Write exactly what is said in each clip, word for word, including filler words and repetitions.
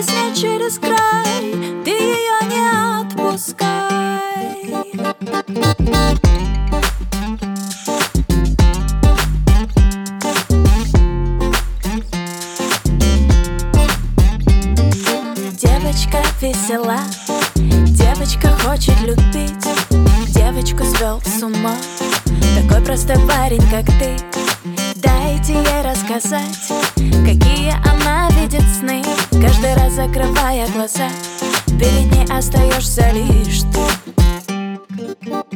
песня через край, ты ее не отпускай. Девочка весела, девочка хочет любить, девочку свел с ума такой простой парень, как ты. Дайте ей рассказать, какие она видит сны, каждый раз закрывая глаза, перед ней остаешься лишь ты.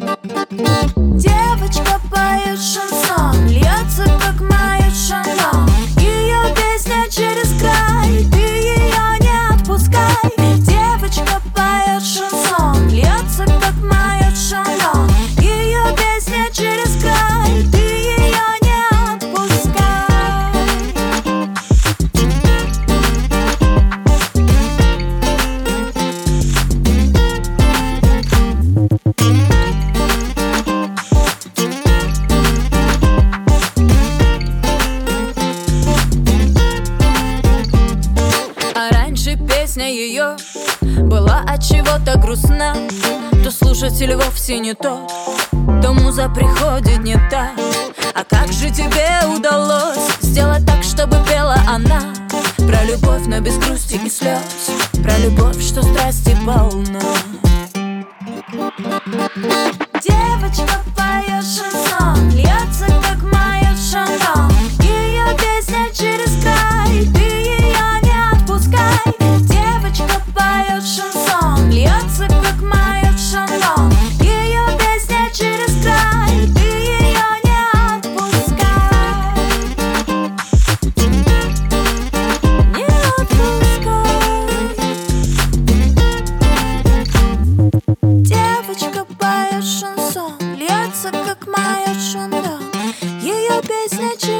Девочка поет шансон, льется как мает шандон, ее песня через край, ты ее не отпускай. Девочка поет шансон, льется как мает шандон, ее песня через край, ты ее не отпускай. А раньше песня ее была от чего-то грустна, то слушатель вовсе не тот, то муза приходит не так. А как же тебе удалось сделать так, чтобы пела она про любовь, но без грусти и слез, про любовь, что страсти полна? Девочка поет шансон, льется как мает шандон, ее песня через край, ты ее не отпускай. Девочка поет шансон, льется как мает шандон, ее песня через край, ты ее не отпускай. Не отпускай. Девочка поет шансон, льется как мает шандон, ее песня через